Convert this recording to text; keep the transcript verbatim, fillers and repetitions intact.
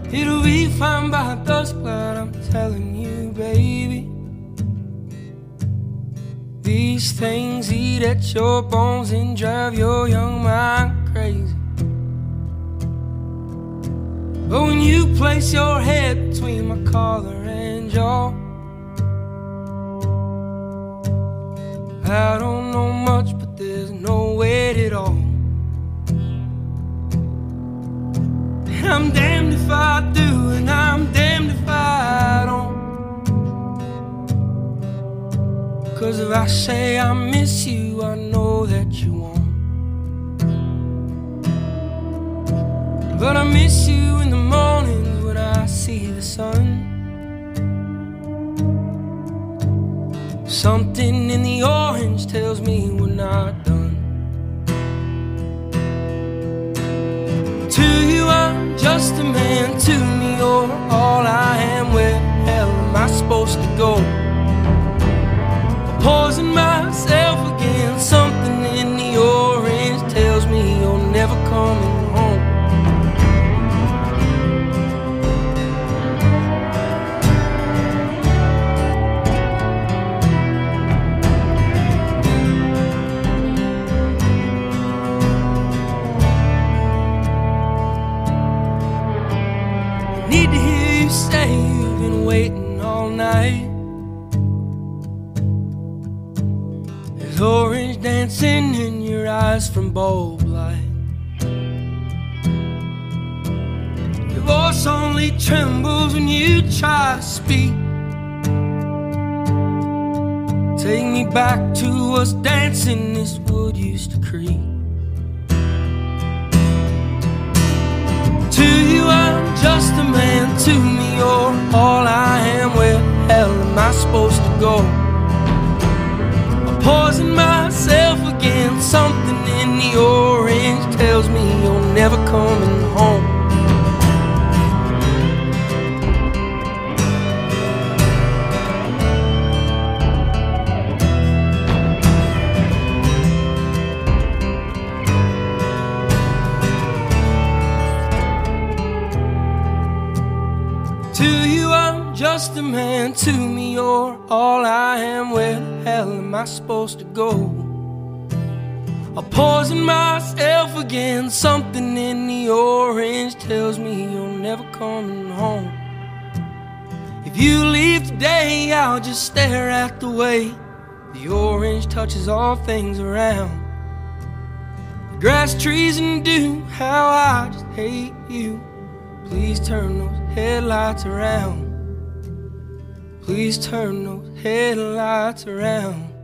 It'll be fine by dusk, but I'm telling you, baby, these things eat at your bones and drive your young mind crazy. But when you place your head between my collar and jaw, I don't know much, but there's no weight at all. And I'm damned if I do, and I'm damned if I don't. 'Cause if I say I miss you, I know that you won't. But I miss you in the mornings when I see the sun. Something in the orange tells me we're not done. To you I'm just a man, to me you're all I am. Where the hell am I supposed to go? Poison myself again. Something in the orange tells me you're never coming home. Need to hear you say you've been waiting all night. There's orange dancing in your eyes from bulb light. Your voice only trembles when you try to speak. Take me back to us dancing this wood used to creep. To you I'm just a man, to me you're all I am. Where the hell am I supposed to go? I poison myself again. Something in the orange tells me you're never coming home. To you I'm just a man, to me you're all I am. Where the hell am I supposed to go? I poison myself again. Something in the orange tells me you're never coming home. If you leave today, I'll just stare at the way the orange touches all things around. The grass, trees, and dew, how I just hate you. Please turn those headlights around. Please turn those headlights around.